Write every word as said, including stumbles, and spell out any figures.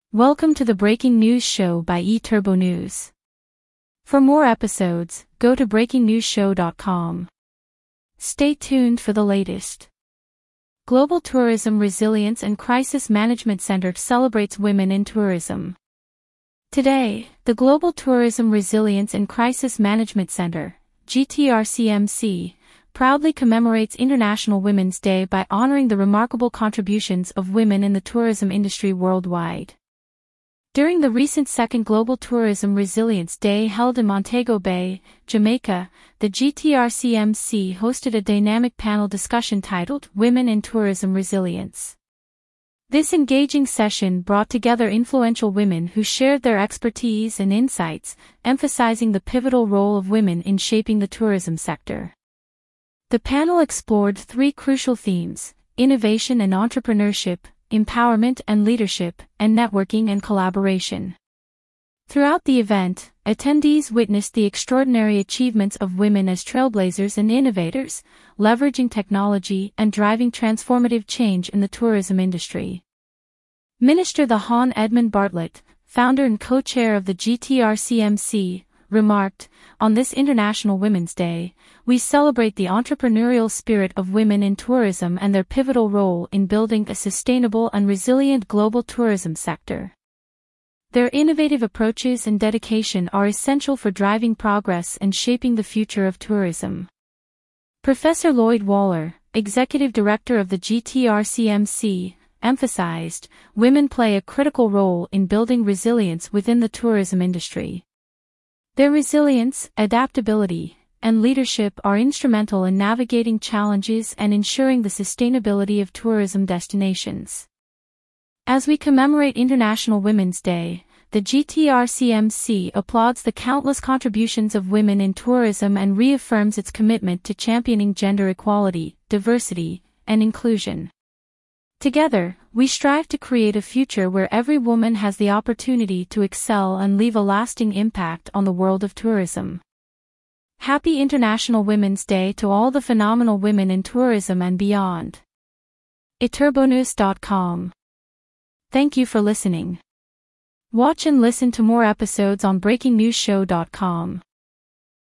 Welcome to the Breaking News Show by eTurbo News. For more episodes, go to breaking news show dot com. Stay tuned for the latest. Global Tourism Resilience and Crisis Management Center celebrates women in tourism. Today, the Global Tourism Resilience and Crisis Management Center, G T R C M C, proudly commemorates International Women's Day by honoring the remarkable contributions of women in the tourism industry worldwide. During the recent second Global Tourism Resilience Day held in Montego Bay, Jamaica, the G T R C M C hosted a dynamic panel discussion titled Women in Tourism Resilience. This engaging session brought together influential women who shared their expertise and insights, emphasizing the pivotal role of women in shaping the tourism sector. The panel explored three crucial themes: innovation and entrepreneurship, empowerment and leadership, and networking and collaboration. Throughout the event, attendees witnessed the extraordinary achievements of women as trailblazers and innovators, leveraging technology and driving transformative change in the tourism industry. Minister the Hon Edmund Bartlett, founder and co-chair of the G T R C M C, remarked, "On this International Women's Day, we celebrate the entrepreneurial spirit of women in tourism and their pivotal role in building a sustainable and resilient global tourism sector. Their innovative approaches and dedication are essential for driving progress and shaping the future of tourism." Professor Lloyd Waller, executive director of the G T R C M C, emphasized, "Women play a critical role in building resilience within the tourism industry. Their resilience, adaptability, and leadership are instrumental in navigating challenges and ensuring the sustainability of tourism destinations." As we commemorate International Women's Day, the G T R C M C applauds the countless contributions of women in tourism and reaffirms its commitment to championing gender equality, diversity, and inclusion. Together, we strive to create a future where every woman has the opportunity to excel and leave a lasting impact on the world of tourism. Happy International Women's Day to all the phenomenal women in tourism and beyond. e turbo news dot com. Thank you for listening. Watch and listen to more episodes on breaking news show dot com.